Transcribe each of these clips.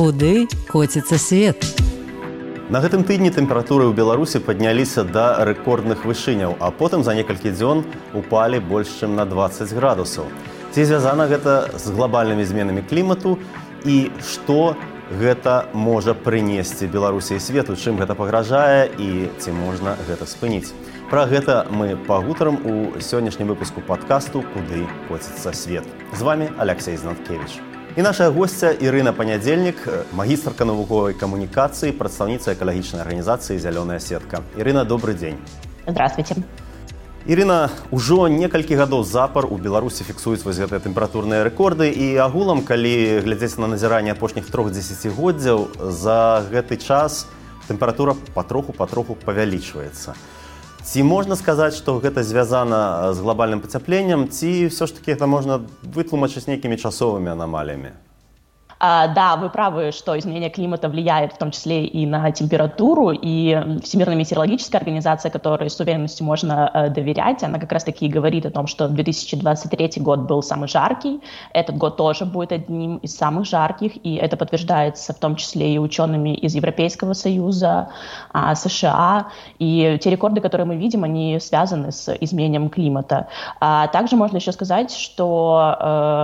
Куды коціцца свет? На гэтым тыдні тэмпературы ў Беларусі падняліся да рэкордных вышыняў, а потым за некалькі дзён упалі больш чым на 20 градусаў. Ці звязана гэта з глобальнымі зменамі клімату і што гэта можа прынесці Беларусі і свету, чым гэта пагражае і ці можна гэта спыніць. Пра гэта мы пагутарым у сённяшнім выпуску падкасту «Куды коціцца свет». З вами Алексей Знаткевич. І наша госця Ірына Панядзельнік, магістрка навуковай камунікацыі, прадстаўніца экалагічнай арганізацыі «Зялёная сетка». Ірына, добрый дзень. Здравствуйте. Ірына, ужо некалькі гадоў запар у Беларусі фіксуюць вось гэтыя тэмпературныя рэкорды і агулам, калі глядзець на назіранне апошніх 3 дзесяцігоддзяў, за гэты час тэмпература патроху павялічваецца. Ці можна сказаць, што гэта звязана з глобальным пацяпленнем, ці ўсё ж такі гэта можна вытлумачыць нейкімі часовымі анамаліямі? Да, вы правы, что изменение климата влияет в том числе и на температуру, и Всемирная метеорологическая организация, которой с уверенностью можно доверять, она как раз-таки говорит о том, что 2023 год был самый жаркий, этот год тоже будет одним из самых жарких, и это подтверждается в том числе и учеными из Европейского Союза, США, и те рекорды, которые мы видим, они связаны с изменением климата. Также можно еще сказать, что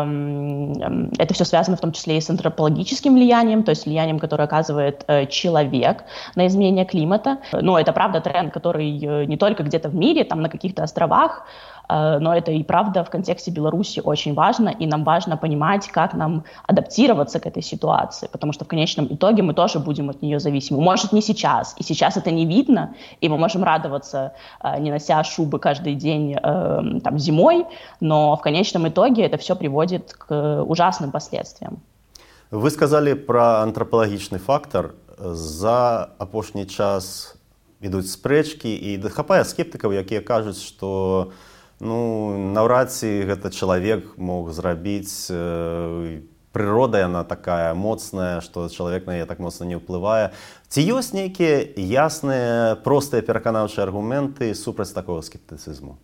это все связано в том числе и с антропологическим влиянием, то есть влиянием, которое оказывает человек на изменение климата. Но это правда тренд, который не только где-то в мире, там на каких-то островах, но это и правда в контексте Беларуси очень важно, и нам важно понимать, как нам адаптироваться к этой ситуации, потому что в конечном итоге мы тоже будем от нее зависимы. Может, не сейчас, и сейчас это не видно, и мы можем радоваться, не нося шубы каждый день там, зимой, но в конечном итоге это все приводит к ужасным последствиям. Вы сказали пра антрапалагічны фактар. За апошні час ідуць спрэчкі і хапае скептыкаў, якія кажуць, што наўрад ці гэта чалавек мог зрабіць, прырода яна такая моцная, што чалавек на яе так моцна не ўплывае. Ці ёсць нейкія ясныя, простыя пераканаўчыя аргументы супраць такога скептыцызму?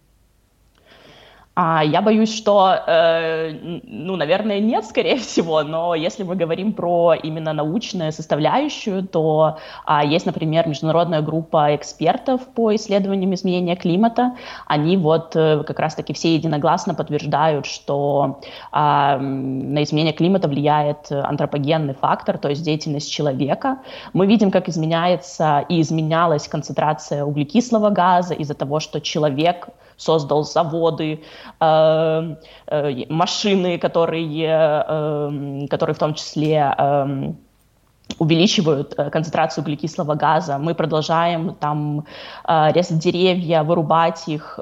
Я боюсь, что, наверное, нет, скорее всего, но если мы говорим про именно научную составляющую, то есть, например, международная группа экспертов по исследованиям изменения климата. Они как раз-таки все единогласно подтверждают, что на изменение климата влияет антропогенный фактор, то есть деятельность человека. Мы видим, как изменяется и изменялась концентрация углекислого газа из-за того, что человек создал заводы, машины, которые в том числе увеличивают концентрацию углекислого газа. Мы продолжаем там резать деревья, вырубать их,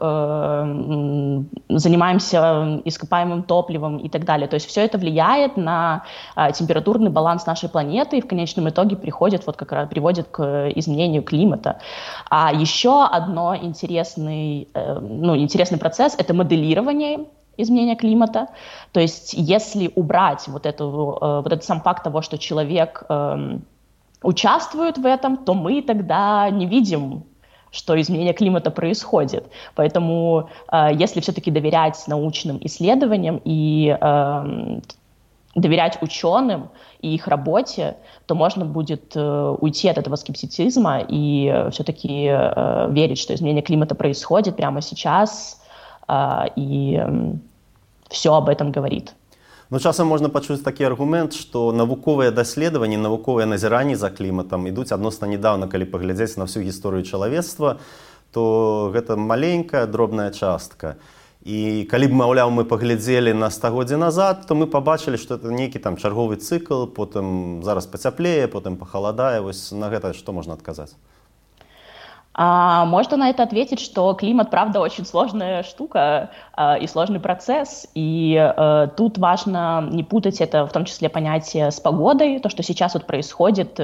занимаемся ископаемым топливом и так далее. То есть все это влияет на температурный баланс нашей планеты и в конечном итоге приводит к изменению климата. А еще одно интересный процесс – это моделирование изменения климата. То есть если убрать этот сам факт того, что человек участвует в этом, то мы тогда не видим, что изменение климата происходит. Поэтому если все-таки доверять научным исследованиям и доверять ученым и их работе, то можно будет уйти от этого скептицизма и все-таки верить, что изменение климата происходит прямо сейчас, і все об этом говорит. Часам можна пачуць такі аргумент, што навуковыя даследаванні, навуковыя назіранні за кліматам ідуць адносна нядаўна, калі паглядзець на всю гісторыю чалавецтва, то гэта маленькая, дробная частка. І калі б, маўляў, мы паглядзелі на стагоддзі назад, то мы пабачылі, што это нейкі там чарговы цыкл, потым зараз пацяплее, потым пахаладае. Вось на гэта што можна адказаць? Можно на это ответить, что климат, правда, очень сложная штука и сложный процесс, и тут важно не путать это, в том числе, понятие с погодой, то, что сейчас происходит,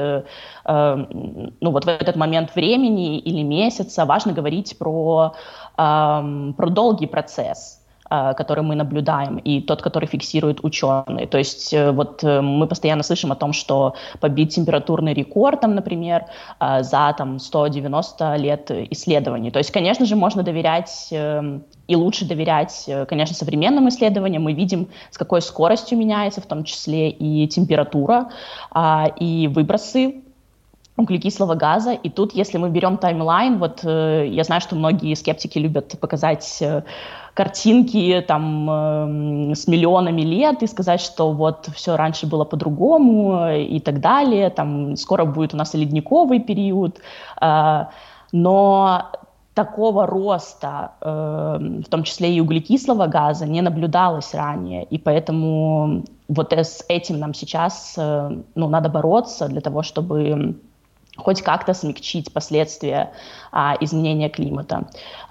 в этот момент времени или месяца, важно говорить про долгий процесс. который мы наблюдаем, и тот, который фиксируют ученые. То есть вот мы постоянно слышим о том, что побить температурный рекорд, там, например, за там, 190 лет исследований. То есть, конечно же, можно доверять и лучше доверять, конечно, современным исследованиям. Мы видим, с какой скоростью меняется в том числе и температура, и выбросы углекислого газа. И тут, если мы берем таймлайн, вот я знаю, что многие скептики любят показать картинки там с миллионами лет и сказать, что вот все раньше было по-другому и так далее, там скоро будет у нас и ледниковый период, но такого роста, в том числе и углекислого газа, не наблюдалось ранее, и поэтому вот с этим нам сейчас надо бороться для того, чтобы хоть как-то смягчить последствия изменения климата.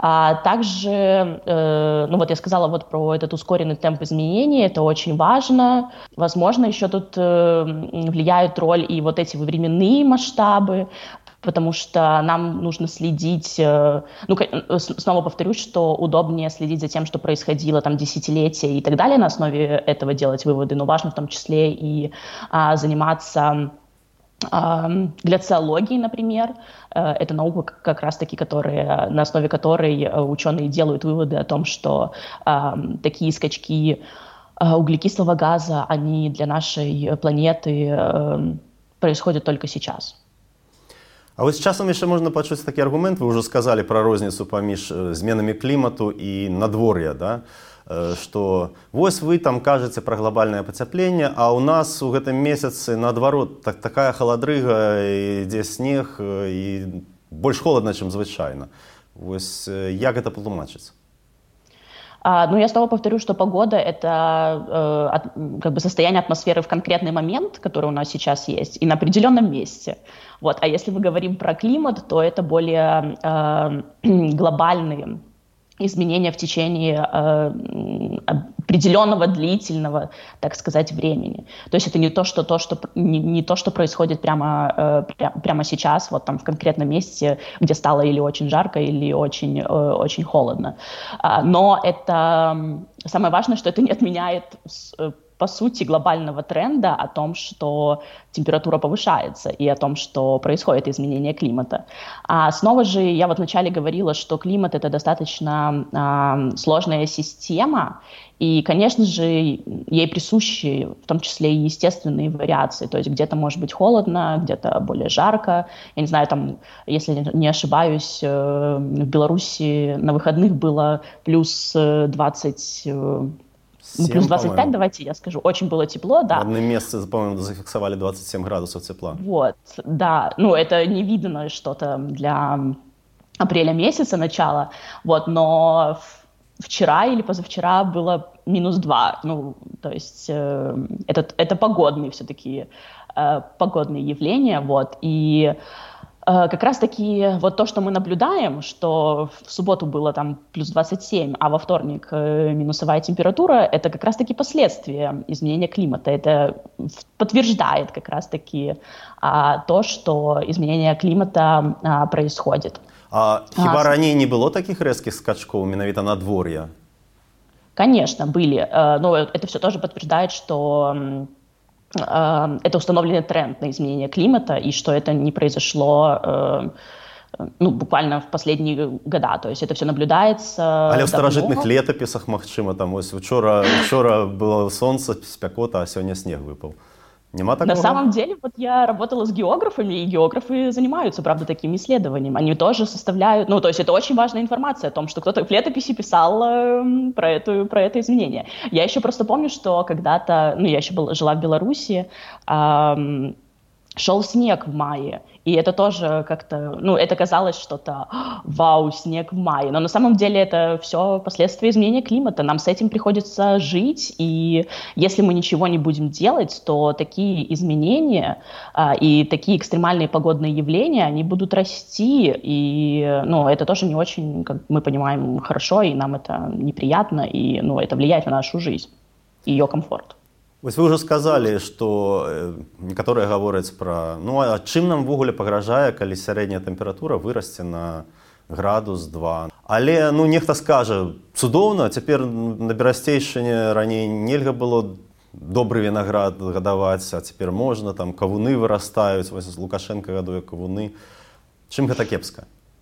Также, вот я сказала вот про этот ускоренный темп изменений, это очень важно. Возможно, еще тут влияют роль и вот эти временные масштабы, потому что нам нужно следить, снова повторюсь, что удобнее следить за тем, что происходило там десятилетия и так далее, на основе этого делать выводы, но важно в том числе и заниматься гляциологией, например. Это наука как раз-таки, на основе которой ученые делают выводы о том, что такие скачки углекислого газа, они для нашей планеты происходят только сейчас. А вось часам яшчэ можна пачуць такі аргумент, вы ўжо сказалі пра розніцу паміж зменамі клімату і надвор'я, да? Што вось вы там кажаце пра глобальнае пацяпленне, а ў нас у гэтым месяцы наадварот такая халадрыга, ідзе снег і больш холадна, чым звычайна. Вось як гэта патлумачыць? Я снова повторю, что погода — это состояние атмосферы в конкретный момент, который у нас сейчас есть, и на определенном месте. Вот. А если мы говорим про климат, то это более глобальные изменения в течение определенного длительного, так сказать, времени. То есть это не то, что происходит прямо сейчас, вот там в конкретном месте, где стало или очень жарко, или очень, очень холодно. Но это самое важное, что это не отменяет по сути глобального тренда о том, что температура повышается и о том, что происходит изменение климата. Снова же, я вот вначале говорила, что климат — это достаточно сложная система, и, конечно же, ей присущи в том числе и естественные вариации, то есть где-то может быть холодно, где-то более жарко. Я не знаю, там, если не ошибаюсь, в Беларуси на выходных было плюс 20... плюс 25, по-моему. Давайте я скажу. Очень было тепло, да. В одном месте, по-моему, зафиксовали 27 градусов тепла. Вот, да. Это невиданное что-то для апреля месяца, начала. Вот, но вчера или позавчера было -2. То есть это погодные все-таки погодные явления. Вот, и как раз-таки вот то, что мы наблюдаем, что в субботу было там плюс 27, а во вторник минусовая температура, это как раз-таки последствия изменения климата. Это подтверждает как раз-таки то, что изменение климата происходит. А хіба ранее не было таких резких скачков, менавіта надвор'я? Конечно, были. Но это все тоже подтверждает, что это установленный тренд на изменение климата, и что это не произошло буквально в последние года. То есть это все наблюдается. Але в старажытных летописах, магчыма, там ось вчора было солнце, спякота, а сёння снег выпал. Нема такого? На самом деле, вот я работала с географами, и географы занимаются, правда, таким исследованием. Они тоже составляют, то есть это очень важная информация о том, что кто-то в летописи писал про это изменение. Я еще просто помню, что когда-то, я еще жила в Беларуси, шел снег в мае, и это тоже как-то, это казалось что-то, вау, снег в мае, но на самом деле это все последствия изменения климата, нам с этим приходится жить, и если мы ничего не будем делать, то такие изменения и такие экстремальные погодные явления, они будут расти, и, это тоже не очень, как мы понимаем, хорошо, и нам это неприятно, и, это влияет на нашу жизнь, ее комфорт. Вось вы ўжо сказалі, што некаторыя гавораць пра, а чым нам ввогуле пагражае, калі сярэдняя тэмпература вырасце на градус 2. Але нехта скажа цудоўна, цяпер на Берасцейшчыне раней нельга было добры вінаград гадаваць, а цяпер можна, там кавуны вырастаюць, вось Лукашенко гадуе кавуны. Чым гэта кепска?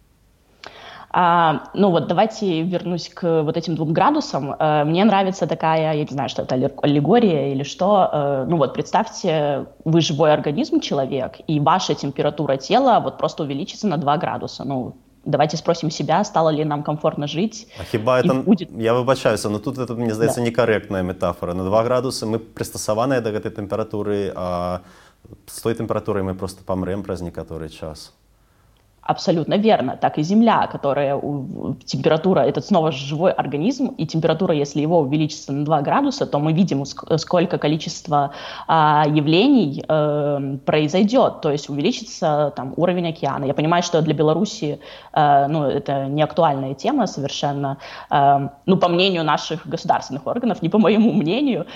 Давайте вернусь к вот этим 2 градусам. Мне нравится такая, я не знаю, что это аллегория или что. Представьте, вы живой организм, человек, и ваша температура тела просто увеличится на 2 градуса. Давайте спросим себя, стало ли нам комфортно жить. А хіба это, я вибачаюся, но тут это, мне здається, некорректная метафора. На 2 градусы мы пристосованные до этой температуры, а с той температурой мы просто помрем праз некоторый час. Абсолютно верно. Так и Земля, которая температура, это снова же живой организм, и температура, если его увеличится на 2 градуса, то мы видим, сколько количество явлений произойдет, то есть увеличится уровень океана. Я понимаю, что для Беларуси это не актуальная тема совершенно, по мнению наших государственных органов, не по моему мнению,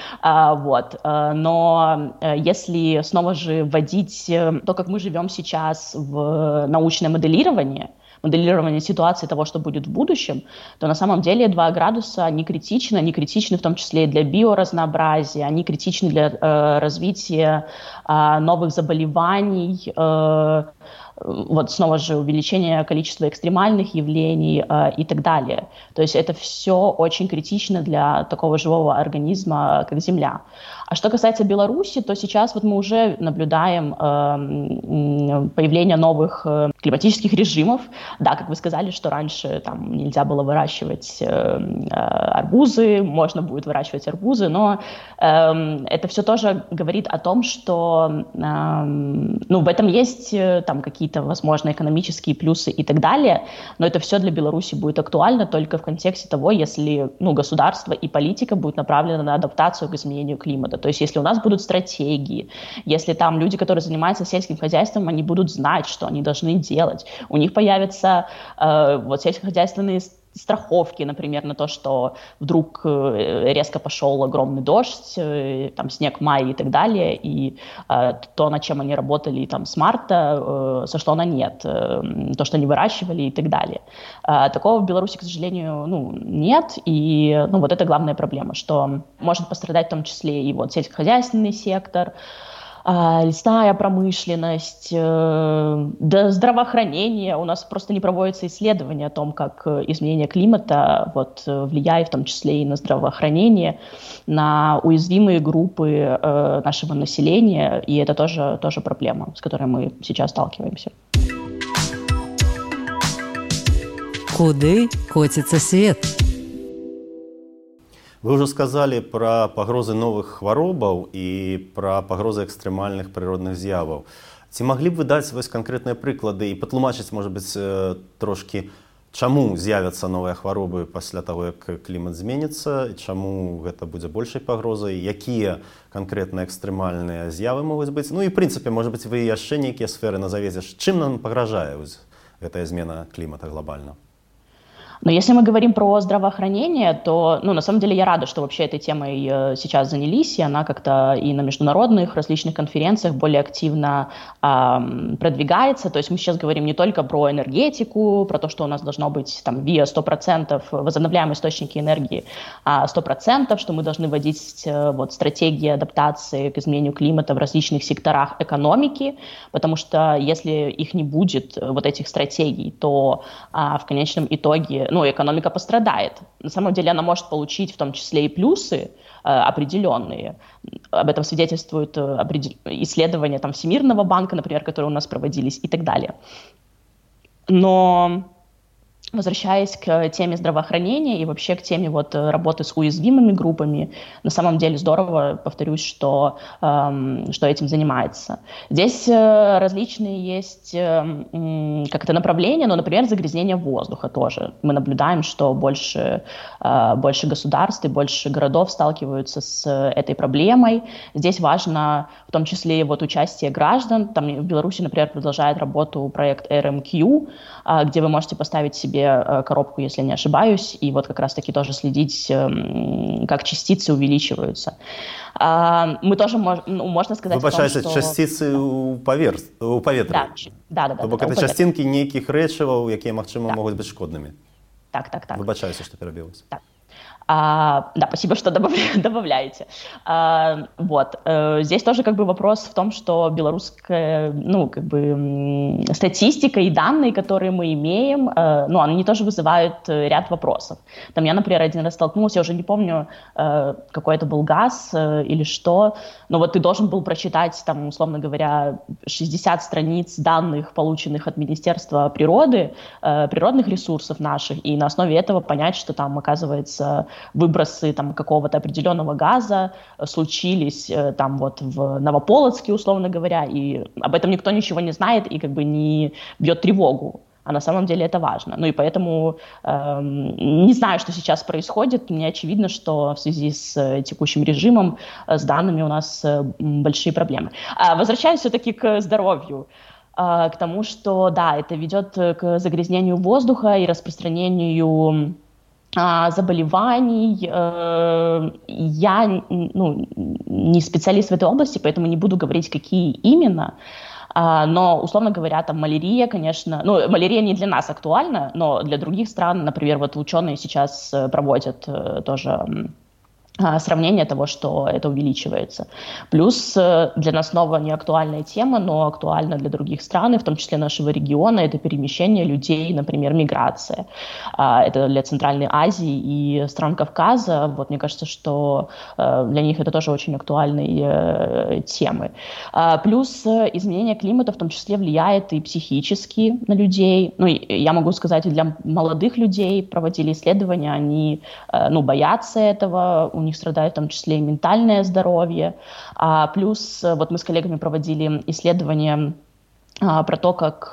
но если снова же вводить то, как мы живем сейчас в научном моделирование ситуации того, что будет в будущем, то на самом деле 2 градуса, они критичны в том числе и для биоразнообразия, они критичны для развития новых заболеваний, снова же увеличение количества экстремальных явлений и так далее. То есть это все очень критично для такого живого организма, как Земля. А что касается Беларуси, то сейчас мы уже наблюдаем появление новых климатических режимов. Да, как вы сказали, что раньше нельзя было выращивать арбузы, можно будет выращивать арбузы, но это все тоже говорит о том, что в этом есть какие-то, возможно, экономические плюсы и так далее, но это все для Беларуси будет актуально только в контексте того, если государство и политика будут направлены на адаптацию к изменению климата. То есть если у нас будут стратегии, если люди, которые занимаются сельским хозяйством, они будут знать, что они должны делать, у них появятся сельскохозяйственные страховки, например, на то, что вдруг резко пошел огромный дождь, снег в мае и так далее, и то, над чем они работали с марта, сошло на нет, то, что они выращивали и так далее. Такого в Беларуси, к сожалению, нет, и это главная проблема, что может пострадать в том числе и сельскохозяйственный сектор, лесная промышленность, здравоохранение. У нас просто не проводятся исследования о том, как изменение климата влияет в том числе и на здравоохранение, на уязвимые группы нашего населения, и это тоже проблема, с которой мы сейчас сталкиваемся. Куды котится свет? Вы уже сказали про пагрозы новых хваробаў і пра пагрозы экстрэмальных прыродных з'яваў. Ці маглі б вы даць канкрэтныя прыклады і патлумачыць, можа быць, трошкі, чаму з'явяцца новыя хваробы пасля таго, як клімат зменіцца, чаму гэта будзе большай пагрозай, якія канкрэтныя экстрэмальныя з'явы могуць быць? І, в прынцыпе, можа быць, вы яшчэ нейкія сферы назавеце, чым нам пагражае гэтая змена клімата глобальна? Но если мы говорим про здравоохранение, то, на самом деле я рада, что вообще этой темой сейчас занялись, и она как-то и на международных различных конференциях более активно продвигается. То есть мы сейчас говорим не только про энергетику, про то, что у нас должно быть ВИА 100%, возобновляемые источники энергии 100%, что мы должны вводить стратегии адаптации к изменению климата в различных секторах экономики, потому что если их не будет, этих стратегий, то в конечном итоге экономика пострадает. На самом деле она может получить в том числе и плюсы определенные. Об этом свидетельствуют исследования Всемирного банка, например, которые у нас проводились и так далее. Но возвращаясь к теме здравоохранения и вообще к теме работы с уязвимыми группами, на самом деле здорово, повторюсь, что этим занимается. Здесь различные есть направления, например, загрязнение воздуха тоже. Мы наблюдаем, что больше государств и больше городов сталкиваются с этой проблемой. Здесь важно в том числе и участие граждан. В Беларуси, например, продолжает работу проект RMQ, где вы можете поставить себе коробку, если не ошибаюсь, и как раз-таки тоже следить, как частицы увеличиваются. Мы тоже, можно сказать... Вибачайся, что... частицы у паветры. Да. То бок это частинки нейкіх рэчываў, якія, магчыма, могуць быць шкоднымі. Так. Выбачаюся, что перебилась. Так. Да, спасибо, что добавляете. Здесь тоже как бы вопрос в том, что белорусская, статистика и данные, которые мы имеем, они тоже вызывают ряд вопросов. Там я, например, один раз столкнулась, я уже не помню, какой это был газ или что, но вот ты должен был прочитать, там, условно говоря, 60 страниц данных, полученных от Министерства природы, природных ресурсов наших, и на основе этого понять, что там, оказывается, выбросы там какого-то определенного газа случились там вот в Новополоцке, условно говоря, и об этом никто ничего не знает и как бы не бьет тревогу. А на самом деле это важно. Ну и поэтому не знаю, что сейчас происходит. Мне очевидно, что в связи с текущим режимом, с данными у нас большие проблемы. Возвращаюсь все-таки к здоровью. К тому, что, да, это ведет к загрязнению воздуха и распространению заболеваний. Я не специалист в этой области, поэтому не буду говорить, какие именно. Но, условно говоря, там малярия, конечно, малярия не для нас актуальна, но для других стран, например, вот ученые сейчас проводят тоже сравнение того, что это увеличивается. Плюс для нас снова не актуальная тема, но актуальна для других стран, и в том числе нашего региона, это перемещение людей, например, миграция. Это для Центральной Азии и стран Кавказа. Вот мне кажется, что для них это тоже очень актуальные темы. Плюс изменение климата в том числе влияет и психически на людей. Я могу сказать, и для молодых людей проводили исследования, они боятся этого, у них страдает в том числе и ментальное здоровье. Плюс вот мы с коллегами проводили исследования про то, как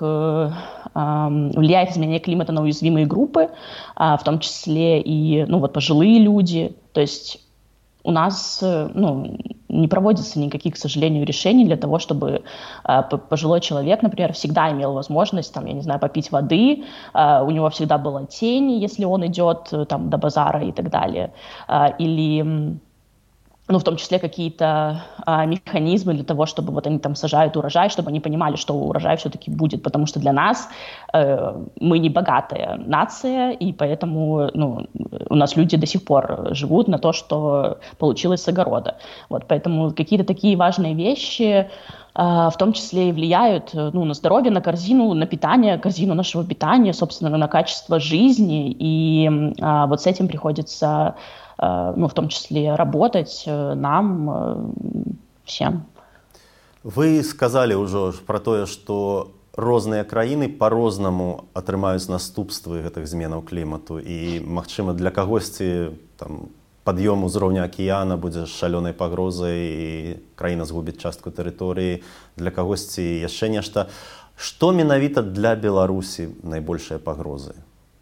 влияет изменение климата на уязвимые группы, в том числе и пожилые люди. То есть у нас не проводится никаких, к сожалению, решений для того, чтобы пожилой человек, например, всегда имел возможность, попить воды, у него всегда была тень, если он идет до базара и так далее. Или в том числе какие-то механизмы для того, чтобы вот они там сажают урожай, чтобы они понимали, что урожай все-таки будет, потому что для нас мы не богатая нация, и поэтому у нас люди до сих пор живут на то, что получилось с огорода. Вот, поэтому какие-то такие важные вещи в том числе и влияют на здоровье, на корзину, на питание, корзину нашего питания, собственно, на качество жизни, и вот с этим приходится в том числе работать нам всем. Вы сказали уже про то, что розныя краіны по-рознаму атрымаюць наступствы гэтых зменаў клімату, і, магчыма, для кагосьці пад'ём узроўня акіяна будзе шалёнай пагрозай і краіна згубіць частку тэрыторыі, для кагосьці яшчэ нешта. Што менавіта для Беларусі найбольшыя пагрозы?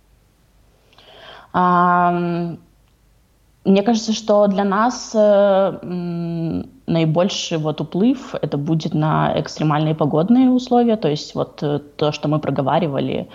Мне кажется, что для нас наибольший уплыв это будет на экстремальные погодные условия, то есть то, что мы проговаривали,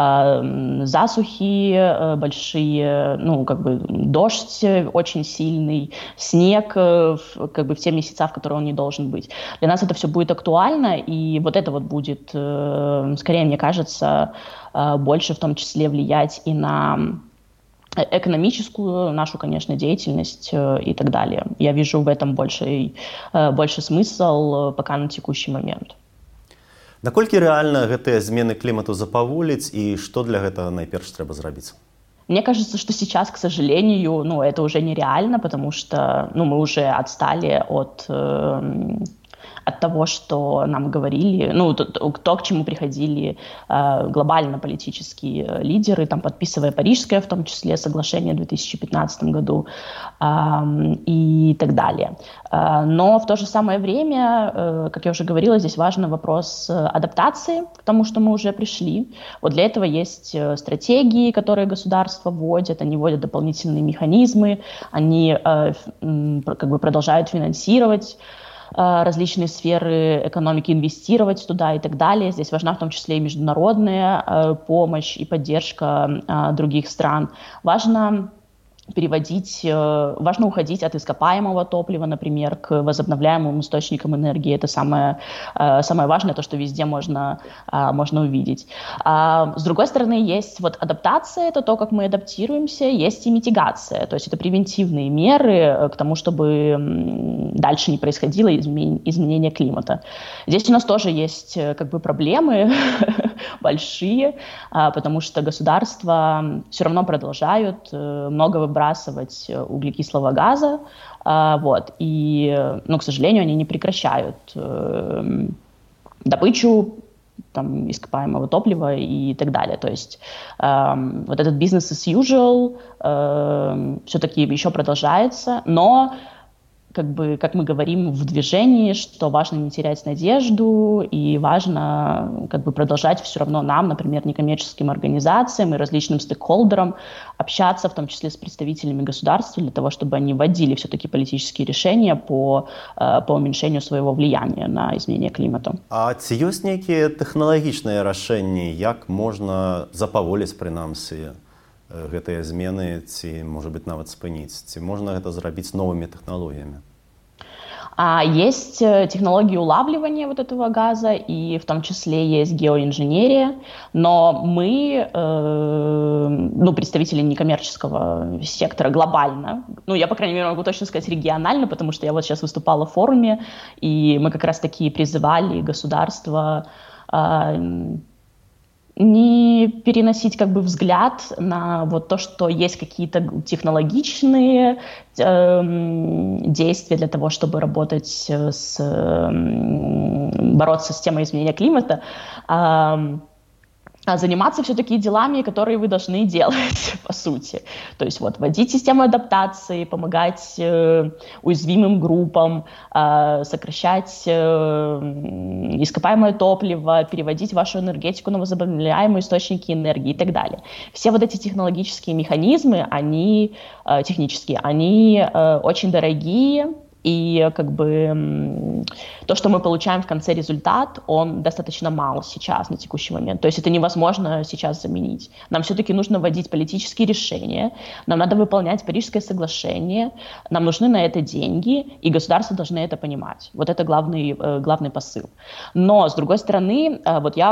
засухи, большие, дождь очень сильный, снег, в те месяца, в которые он не должен быть. Для нас это все будет актуально, и вот это будет, скорее, мне кажется, больше в том числе влиять и на экономическую нашу, конечно, деятельность и так далее. Я вижу в этом больше смысл пока на текущий момент. Наколькі рэальна гэтыя змены клімату запаволіць, і што для гэтага найперш трэба зрабіць? Мне кажется, что сейчас, к сожалению, это уже нереально, потому что мы уже отстали от того, что нам говорили, то, к чему приходили глобально-политические лидеры, подписывая Парижское, в том числе, соглашение в 2015 году и так далее. Но в то же самое время, как я уже говорила, здесь важен вопрос адаптации к тому, что мы уже пришли. Вот для этого есть стратегии, которые государства вводят, они вводят дополнительные механизмы, они продолжают финансировать различные сферы экономики, инвестировать туда и так далее. Здесь важна в том числе и международная помощь и поддержка других стран. Важно важно уходить от ископаемого топлива, например, к возобновляемым источникам энергии. Это самое важное, то, что везде можно увидеть. С другой стороны, есть вот адаптация, это то, как мы адаптируемся, есть и митигация, то есть это превентивные меры к тому, чтобы дальше не происходило изменение климата. Здесь у нас тоже есть как бы проблемы большие, потому что государства все равно продолжают много выбрасывать углекислого газа, и, к сожалению, они не прекращают добычу там, ископаемого топлива и так далее. То есть вот этот business as usual все-таки еще продолжается, но как мы говорим в движении, что важно не терять надежду и важно продолжать все равно нам, например, некоммерческим организациям и различным стейкхолдерам общаться, в том числе с представителями государства, для того, чтобы они вводили все-таки политические решения по уменьшению своего влияния на изменение климата. А ці ёсць нейкія тэхналагічныя рашэнні, як можна запаволіць, прынамсі, гэтыя змены, ці, можа быць, нават спыніць? Ці можна гэта зрабіць новымі тэхналогіямі? Есть технологии улавливания вот этого газа, и в том числе есть геоинженерия, но мы, представители некоммерческого сектора глобально, я, по крайней мере, могу точно сказать регионально, потому что я вот сейчас выступала в форуме, и мы как раз-таки призывали государство не переносить взгляд на вот то, что есть какие-то технологичные действия для того, чтобы бороться с темой изменения климата, а заниматься все-таки делами, которые вы должны делать, по сути. То есть вводить систему адаптации, помогать уязвимым группам, сокращать ископаемое топливо, переводить вашу энергетику на возобновляемые источники энергии и так далее. Все вот эти технологические механизмы, они очень дорогие, и то, что мы получаем в конце результат, он достаточно мал сейчас, на текущий момент. То есть это невозможно сейчас заменить. Нам все-таки нужно вводить политические решения, нам надо выполнять Парижское соглашение, нам нужны на это деньги, и государства должны это понимать. Вот это главный посыл. Но, с другой стороны, я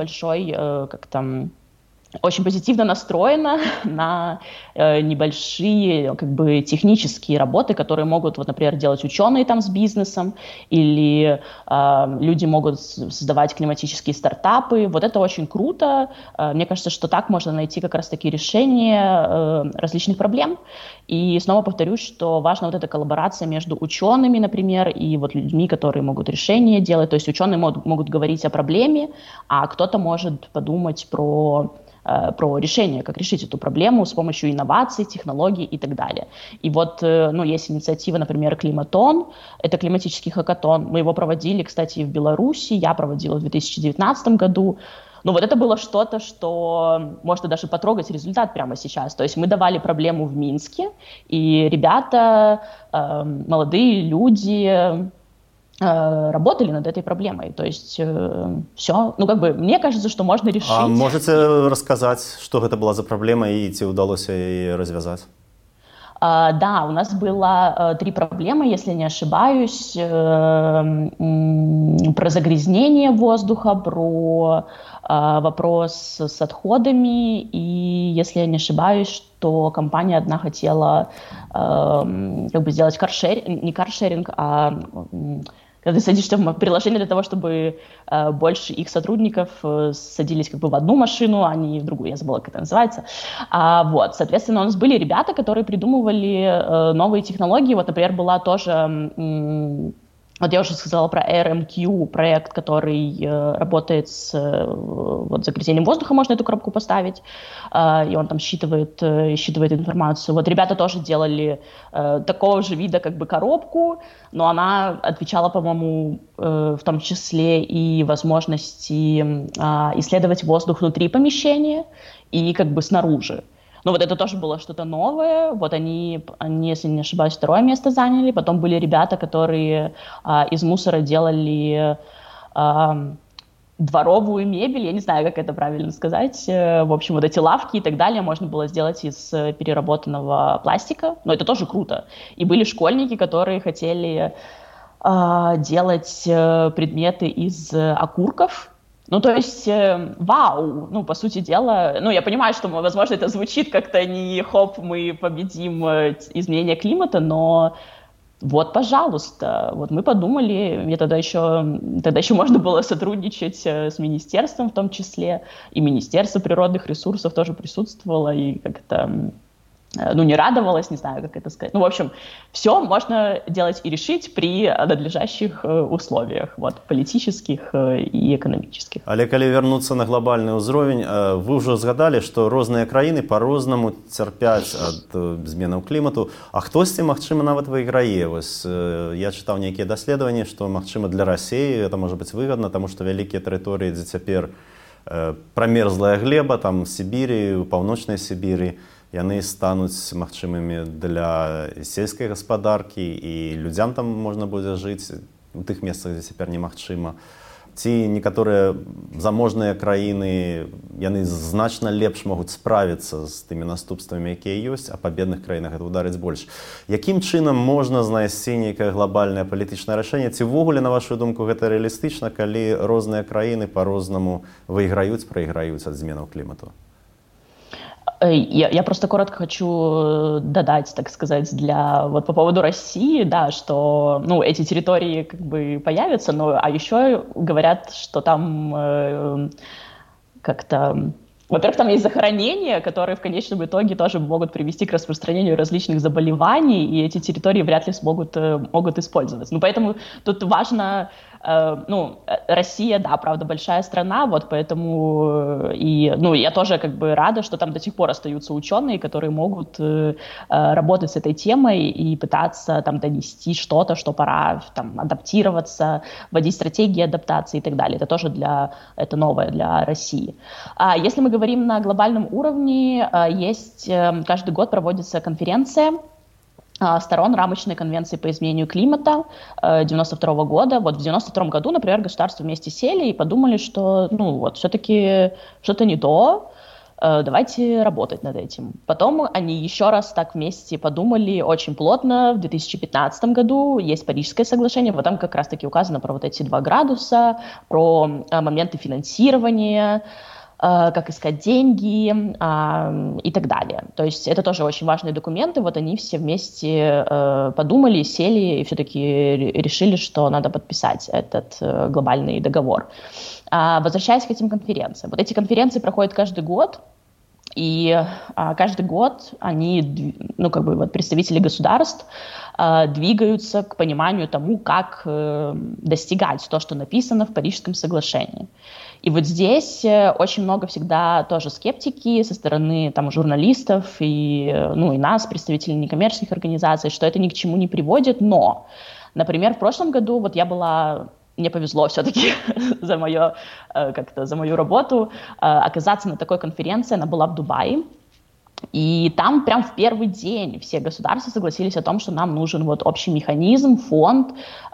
очень позитивно настроена на небольшие технические работы, которые могут, например, делать ученые там с бизнесом, или люди могут создавать климатические стартапы. Вот это очень круто. Мне кажется, что так можно найти как раз-таки решение различных проблем. И снова повторюсь, что важна вот эта коллаборация между учеными, например, и людьми, которые могут решения делать. То есть ученые могут говорить о проблеме, а кто-то может подумать про решение, как решить эту проблему с помощью инноваций, технологий и так далее. И есть инициатива, например, Климатон, это климатический хакатон. Мы его проводили, кстати, в Беларуси, я проводила в 2019 году. Это было что-то, что можно даже потрогать результат прямо сейчас. То есть мы давали проблему в Минске, и ребята, молодые люди, работали над этой проблемой. То есть все. Мне кажется, что можно решить. А можете рассказать, что это была за проблема и ці удалося ее развязать? Да, у нас было 3 проблемы, если не ошибаюсь, про загрязнение воздуха, про вопрос с отходами, и, если я не ошибаюсь, что компания одна хотела сделать не каршеринг, а когда ты садишься в приложение для того, чтобы больше их сотрудников садились в одну машину, а не в другую, я забыла, как это называется. Соответственно, у нас были ребята, которые придумывали новые технологии. Например, была тоже... я уже сказала про RMQ, проект, который работает с загрязнением воздуха, можно эту коробку поставить, и он там считывает информацию. Ребята тоже делали такого же вида коробку, но она отвечала, по-моему, в том числе и возможности исследовать воздух внутри помещения и снаружи. Это тоже было что-то новое. Они, если не ошибаюсь, 2 место заняли. Потом были ребята, которые из мусора делали дворовую мебель, я не знаю, как это правильно сказать. В общем, вот эти лавки и так далее можно было сделать из переработанного пластика, но это тоже круто. И были школьники, которые хотели делать предметы из окурков. Ну, то есть, вау, ну, по сути дела, ну, я понимаю, что, возможно, это звучит как-то не хоп, мы победим изменение климата, но вот, пожалуйста, вот мы подумали, мне тогда еще можно было сотрудничать с министерством в том числе, и Министерство природных ресурсов тоже присутствовало, и как-то, ну, не радовалась, не знаю, как это сказать. Ну, в общем, все можно делать и решить при надлежащих условиях, вот, политических и экономических. Але калі вернуцца на глобальны ўзровень, вы ўжо згадалі, што розныя краіны па-рознаму цярпяць ад зменаў клімату, а хтосьці, магчыма, нават выйграе. Вось я чытаў нейкія даследаванні, што, магчыма, для Расіі это можа быць выгадна, таму што вялікія тэрыторыі, дзе цяпер прамерзлая глеба, там Сібірі, у паўночнай Сібірі, яны стануць магчымымі для сельскай гаспадаркі, і людзям там можна будзе жыць у тых месцах, дзе цяпер немагчыма. Ці некаторыя заможныя краіны, яны значна лепш могуць справіцца з тымі наступствамі, якія ёсць, а па бедных краінах гэта ўдарыць больш. Якім чынам можна знайсці нейкае глобальнае палітычнае рашэнне? Ці ўвогуле, на вашу думку, гэта рэалістычна, калі розныя краіны па-рознаму выйграюць, прайграюць ад зменаў клімату? Я просто коротко хочу додать, так сказать, вот по поводу России, да, что, ну, эти территории как бы появятся, а еще говорят, что там как-то... Во-первых, там есть захоронения, которые в конечном итоге тоже могут привести к распространению различных заболеваний, и эти территории вряд ли могут использоваться. Ну, поэтому тут важно, Россия, да, правда, большая страна, вот поэтому, я тоже как бы рада, что там до сих пор остаются ученые, которые могут работать с этой темой и пытаться там донести что-то, что пора там адаптироваться, вводить стратегии адаптации и так далее. Это тоже это новое для России. А если мы говорим на глобальном уровне, каждый год проводится конференция сторон рамочной конвенции по изменению климата 1992 года. Вот в 1992 году, например, государства вместе сели и подумали, что, все-таки что-то не то, давайте работать над этим. Потом они еще раз так вместе подумали очень плотно. В 2015 году есть Парижское соглашение, вот там как раз-таки указано про вот эти 2 градуса, про моменты финансирования, как искать деньги и так далее. То есть это тоже очень важные документы. Вот они все вместе подумали, сели и все-таки решили, что надо подписать этот глобальный договор. Возвращаясь к этим конференциям. Вот эти конференции проходят каждый год, и каждый год они, представители государств двигаются к пониманию тому, как достигать то, что написано в Парижском соглашении. И вот здесь очень много всегда тоже скептики со стороны там журналистов и нас, представителей некоммерческих организаций, что это ни к чему не приводит, но, например, в прошлом году мне повезло все-таки за мою работу оказаться на такой конференции, она была в Дубае. И там прям в первый день все государства согласились о том, что нам нужен общий механизм, фонд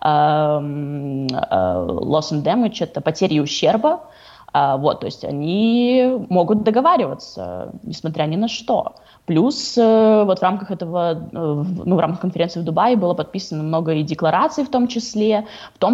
loss and damage, это потери и ущерба. То есть они могут договариваться, несмотря ни на что. Плюс в рамках в рамках конференции в Дубае было подписано много и деклараций в том числе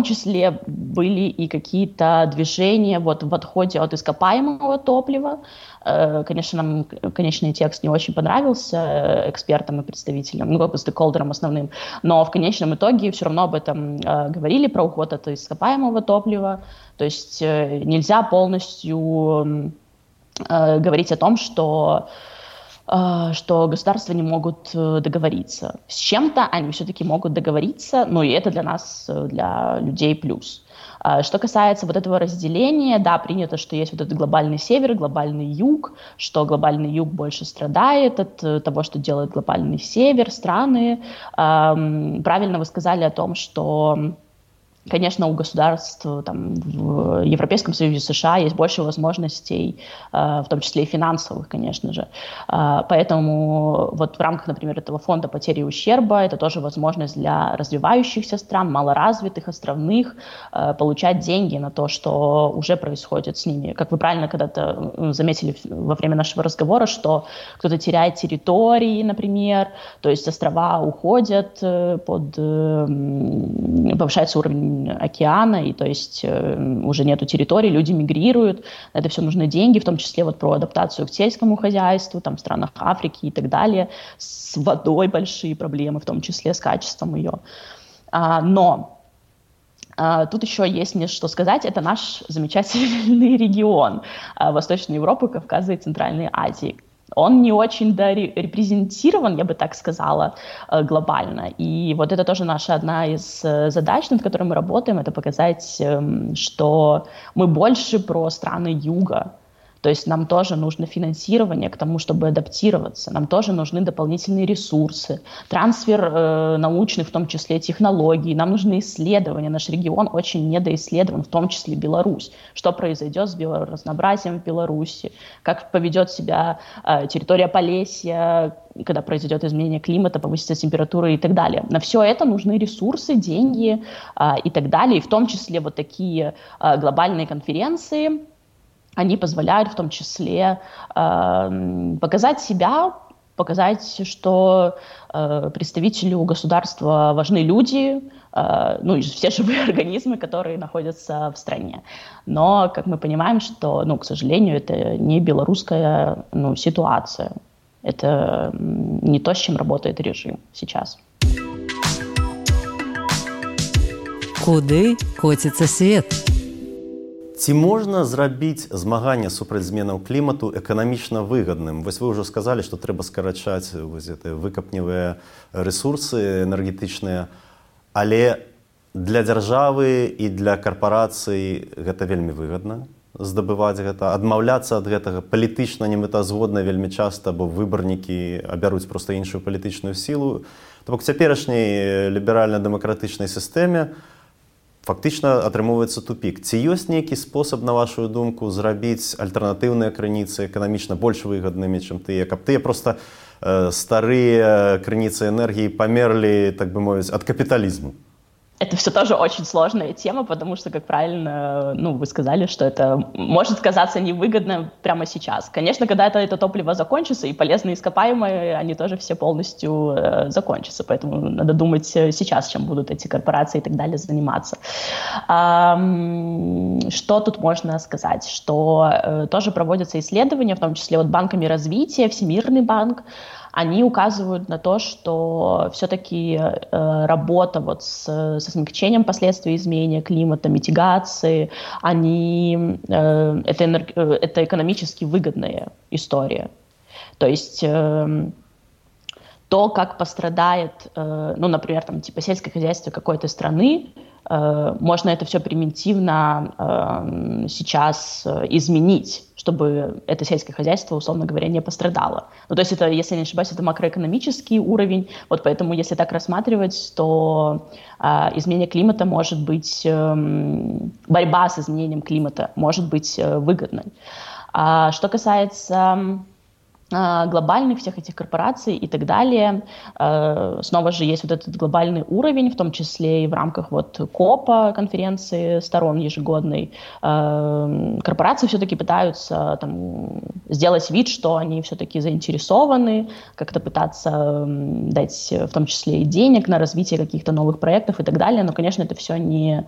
были и какие-то движения в отходе от ископаемого топлива. Конечно, нам конечный текст не очень понравился экспертам и представителям, стейкхолдерам основным, но в конечном итоге все равно об этом говорили, про уход от ископаемого топлива. То есть нельзя полностью говорить о том, что государства не могут договориться. С чем-то они все-таки могут договориться, и это для нас, для людей, плюс. Что касается этого разделения, да, принято, что есть этот глобальный север, глобальный юг, что глобальный юг больше страдает от того, что делает глобальный север, страны. Правильно вы сказали о том, что Конечно, у государств там, в Европейском Союзе, США есть больше возможностей, в том числе и финансовых, конечно же. Поэтому вот в рамках, например, этого фонда потери и ущерба это тоже возможность для развивающихся стран, малоразвитых, островных, получать деньги на то, что уже происходит с ними. Как вы правильно когда-то заметили во время нашего разговора, что кто-то теряет территории, например, то есть острова уходят, повышается уровень океана, и то есть уже нету территорий, люди мигрируют, на это все нужны деньги, в том числе вот про адаптацию к сельскому хозяйству, там в странах Африки и так далее, с водой большие проблемы, в том числе с качеством ее. Но тут еще есть мне что сказать, это наш замечательный регион Восточной Европы, Кавказа и Центральной Азии. Он не очень репрезентирован, я бы так сказала, глобально. И вот это тоже наша одна из задач, над которой мы работаем, это показать, что мы больше про страны Юга. То есть нам тоже нужно финансирование к тому, чтобы адаптироваться. Нам тоже нужны дополнительные ресурсы, трансфер научных, в том числе технологий. Нам нужны исследования. Наш регион очень недоисследован, в том числе Беларусь. Что произойдет с биоразнообразием в Беларуси? Как поведет себя территория Полесья, когда произойдет изменение климата, повысится температура и так далее. На все это нужны ресурсы, деньги и так далее. И в том числе вот такие глобальные конференции, они позволяют в том числе показать себя, показать, что представителю государства важны люди, ну и все живые организмы, которые находятся в стране. Но, как мы понимаем, что, к сожалению, это не белорусская ситуация. Это не то, с чем работает режим сейчас. Куды коціцца свет? Ці можна зрабіць змаганне супраць зменаў клімату эканамічна выгадным? Вось вы ўжо сказалі, што трэба скарачаць выкапневыя рэсурсы энергетычныя, але для дзяржавы і для карпарацый гэта вельмі выгадна здабываць гэта, адмаўляцца ад гэтага палітычна немэтазгодна вельмі часта, бо выбарнікі абяруць проста іншую палітычную сілу. То бок цяперашняй ліберальна-дэмакратычнай сістэме фактычна атрымоўваецца тупік. Ці ёсць нейкі спосаб, на вашу думку, зрабіць альтэрнатыўныя крыніцы эканамічна больш выгаднымі, чым тыя, каб тыя проста старыя крыніцы энергіі памерлі, так бы мовіць, ад капіталізму? Это все тоже очень сложная тема, потому что, как правильно вы сказали, что это может казаться невыгодно прямо сейчас. Конечно, когда это топливо закончится, и полезные ископаемые, они тоже все полностью закончатся. Поэтому надо думать сейчас, чем будут эти корпорации и так далее заниматься. Что тут можно сказать? Что тоже проводятся исследования, в том числе банками развития, Всемирный банк, они указывают на то, что все-таки работа со смягчением последствий изменения климата, митигации, это экономически выгодная история. То есть то, как пострадает, например, сельское хозяйство какой-то страны, можно это все превентивно сейчас изменить, чтобы это сельское хозяйство, условно говоря, не пострадало. То есть это, если я не ошибаюсь, это макроэкономический уровень. Вот поэтому, если так рассматривать, то изменение климата может быть, борьба с изменением климата может быть выгодной. Что касается глобальных всех этих корпораций и так далее. Снова же есть этот глобальный уровень, в том числе и в рамках КОПа, конференции сторон ежегодной. Корпорации все-таки пытаются сделать вид, что они все-таки заинтересованы, как-то пытаться дать в том числе и денег на развитие каких-то новых проектов и так далее. Но, конечно, это все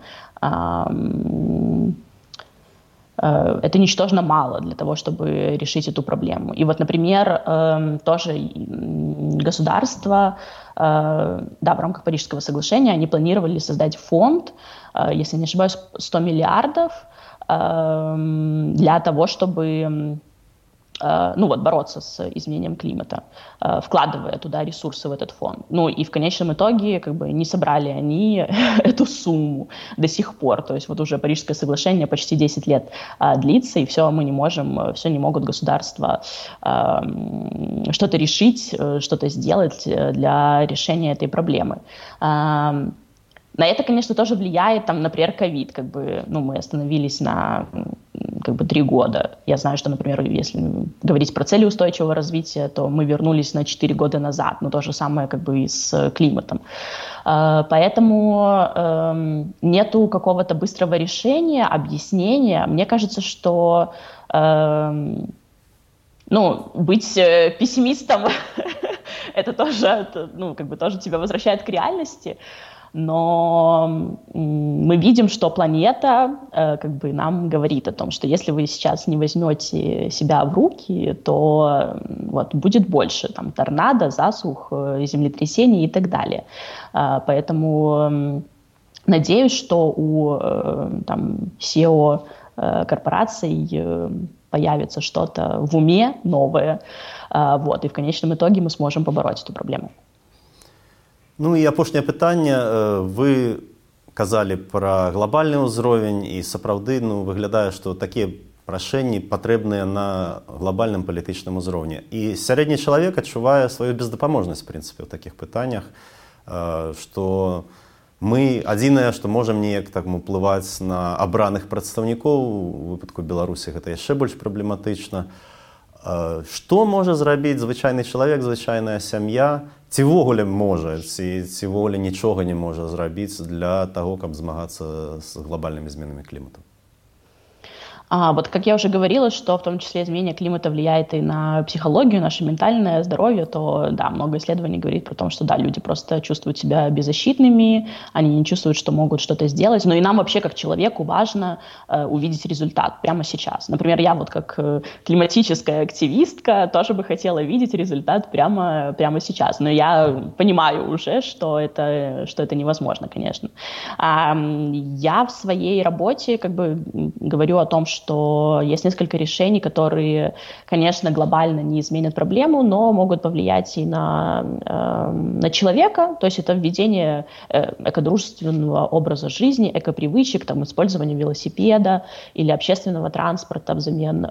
это ничтожно мало для того, чтобы решить эту проблему. И например, тоже государство, в рамках Парижского соглашения они планировали создать фонд, если не ошибаюсь, 100 миллиардов для того, чтобы бороться с изменением климата, вкладывая туда ресурсы в этот фонд. И в конечном итоге не собрали они эту сумму до сих пор. То есть уже Парижское соглашение почти 10 лет длится, и все мы не можем, все не могут государства что-то решить, что-то сделать для решения этой проблемы. На это, конечно, тоже влияет, там, например, ковид. Мы остановились на 3 года. Я знаю, что, например, если говорить про цели устойчивого развития, то мы вернулись на 4 года назад. Но то же самое и с климатом. Поэтому нету какого-то быстрого решения, объяснения. Мне кажется, что быть пессимистом это тоже, тоже тебя возвращает к реальности. Но мы видим, что планета нам говорит о том, что если вы сейчас не возьмете себя в руки, то будет больше торнадо, засух, землетрясений и так далее. Поэтому надеюсь, что у SEO корпораций появится что-то в уме новое, и в конечном итоге мы сможем побороть эту проблему. І апошняе пытанне. Вы казалі пра глобальны ўзровень, і сапраўды выглядае, што такія рашэнні патрэбныя на глобальным палітычным узроўні. І сярэдні чалавек адчувае сваю бездапаможнасць, в прынцыпе, ў такіх пытаннях, што мы адзінае, што можам неяк уплываць на абраных прадстаўнікоў, у выпадку Беларусі гэта яшчэ больш праблематычна. Што можа зрабіць звычайны чалавек, звычайная сям'я, ці ввогуле можа, ці ввогуле нічога не можа зрабіць для таго, каб змагацца з глобальнымі зменамі клімату? Как я уже говорила, что в том числе изменение климата влияет и на психологию, наше ментальное здоровье, то да, много исследований говорит про то, что да, люди просто чувствуют себя беззащитными, они не чувствуют, что могут что-то сделать, но и нам вообще как человеку важно увидеть результат прямо сейчас. Например, я как климатическая активистка тоже бы хотела видеть результат прямо сейчас, но я понимаю уже, что это невозможно, конечно. Я в своей работе говорю о том, что есть несколько решений, которые, конечно, глобально не изменят проблему, но могут повлиять и на человека. То есть это введение экодружественного образа жизни, экопривычек, использование велосипеда или общественного транспорта взамен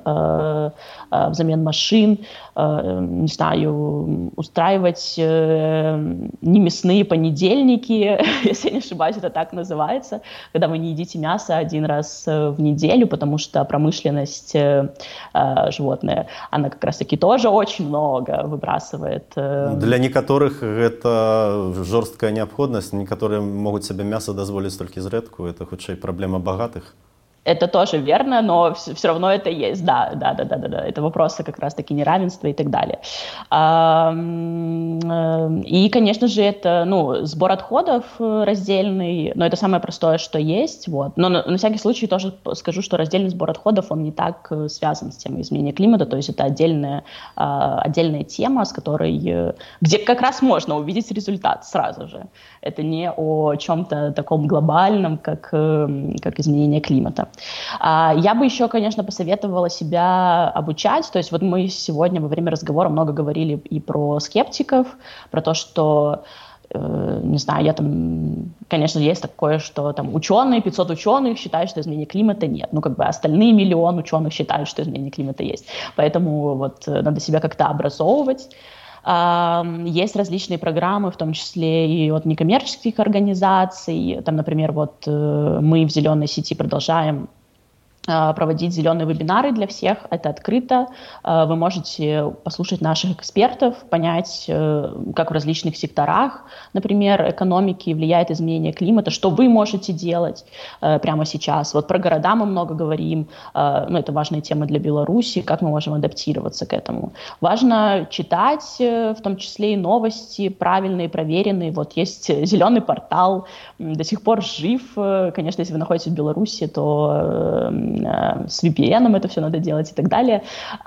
машин, не знаю, устраивать немясные понедельники, если я не ошибаюсь, это так называется, когда вы не едите мясо один раз в неделю, потому что промышленность животное, она как раз-таки тоже очень много выбрасывает. Для некоторых это жорсткая необходимость, некоторые могут себе мясо дозволить только зрэдку, это хутчэй проблема богатых. Это тоже верно, но все равно это есть, да. Это вопросы как раз-таки неравенства и так далее. И, конечно же, это, сбор отходов раздельный, но это самое простое, что есть, Но на всякий случай тоже скажу, что раздельный сбор отходов, он не так связан с темой изменения климата, то есть это отдельная тема, с которой, где как раз можно увидеть результат сразу же. Это не о чем-то таком глобальном, как изменение климата. Я бы еще, конечно, посоветовала себя обучать. То есть мы сегодня во время разговора много говорили и про скептиков, про то, что, не знаю, конечно, есть такое, что ученые, 500 ученых считают, что изменения климата нет. Остальные 1 миллион ученых считают, что изменения климата есть. Поэтому надо себя как-то образовывать. Есть различные программы, в том числе и от некоммерческих организаций. Например, мы в «Зеленой сети» продолжаем проводить зеленые вебинары для всех. Это открыто. Вы можете послушать наших экспертов, понять, как в различных секторах, например, экономики влияет изменение климата, что вы можете делать прямо сейчас. Про города мы много говорим. Это важная тема для Беларуси, как мы можем адаптироваться к этому. Важно читать, в том числе и новости, правильные, проверенные. Есть зеленый портал, до сих пор жив. Конечно, если вы находитесь в Беларуси, то с VPN это все надо делать и так далее.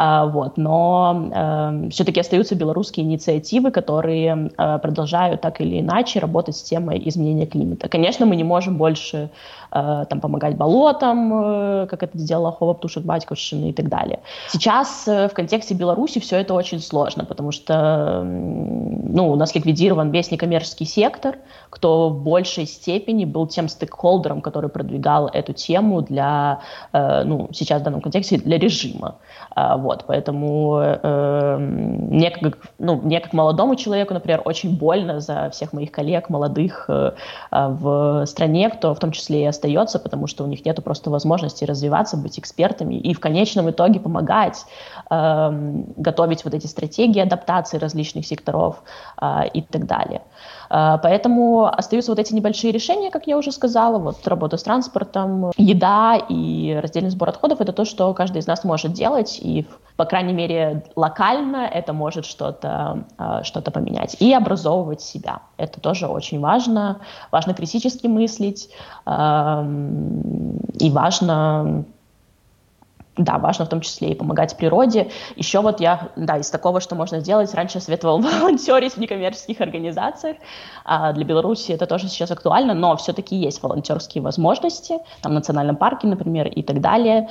Но все-таки остаются белорусские инициативы, которые продолжают так или иначе работать с темой изменения климата. Конечно, мы не можем больше помогать болотам, как это сделала Хова Птушек Батьковщины и так далее. Сейчас в контексте Беларуси все это очень сложно, потому что у нас ликвидирован весь некоммерческий сектор, кто в большей степени был тем стейкхолдером, который продвигал эту тему для сейчас в данном контексте для режима. Вот, поэтому мне как молодому человеку, например, очень больно за всех моих коллег молодых в стране, кто в том числе и остается, потому что у них нет просто возможности развиваться, быть экспертами и в конечном итоге помогать готовить вот эти стратегии адаптации различных секторов и так далее. Поэтому остаются вот эти небольшие решения, как я уже сказала, вот работа с транспортом, еда и раздельный сбор отходов — это то, что каждый из нас может делать, и, по крайней мере, локально это может что-то поменять. И образовывать себя. Это тоже очень важно. Важно критически мыслить, и важно в том числе и помогать природе. Еще вот из такого, что можно сделать, раньше я советовала волонтерить в некоммерческих организациях. Для Беларуси это тоже сейчас актуально, но все-таки есть волонтерские возможности, там в национальном парке, например, и так далее.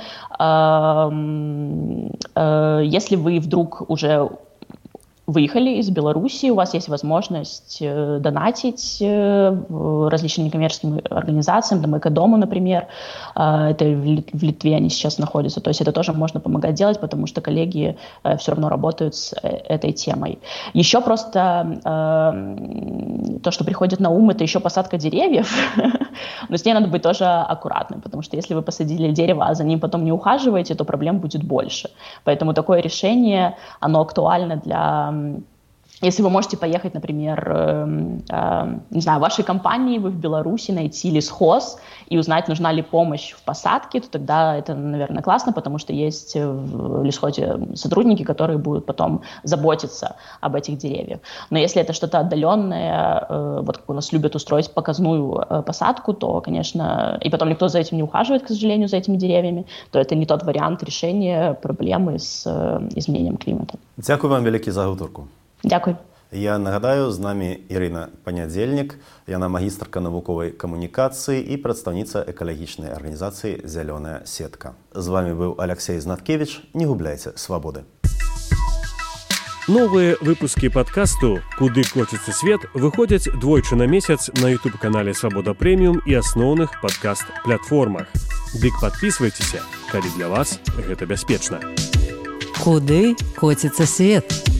Если вы вдруг уже выехали из Беларуси, у вас есть возможность донатить различным некоммерческим организациям, там, Экодому, например, это в Литве они сейчас находятся, то есть это тоже можно помогать делать, потому что коллеги все равно работают с этой темой. Еще просто то, что приходит на ум, это еще посадка деревьев, но с ней надо быть тоже аккуратным, потому что если вы посадили дерево, а за ним потом не ухаживаете, то проблем будет больше. Поэтому такое решение, оно актуально если вы можете поехать, например, не знаю, в вашей компании, вы в Беларуси, найти лесхоз и узнать, нужна ли помощь в посадке, то тогда это, наверное, классно, потому что есть в лесхозе сотрудники, которые будут потом заботиться об этих деревьях. Но если это что-то отдаленное, вот как у нас любят устроить показную посадку, то, конечно, и потом никто за этим не ухаживает, к сожалению, за этими деревьями, то это не тот вариант решения проблемы с изменением климата. Дякую вам велике за гутарку. Дякую. Я нагадаю, з намі Ірина Панядзельнік, яна магістрка навуковай камунікацыі і прадстаўніца экалагічнай арганізацыі «Зялёная сетка». З вами быў Алексей Знаткевич. Не губляйце свабоды. Новые выпуски подкасту «Куды котится свет» выходят двойчы на месяц на YouTube-канале «Свобода Премиум» и основных подкаст-платформах. Дык подписывайтесь, калі для вас гэта бяспечна. Куды котится свет?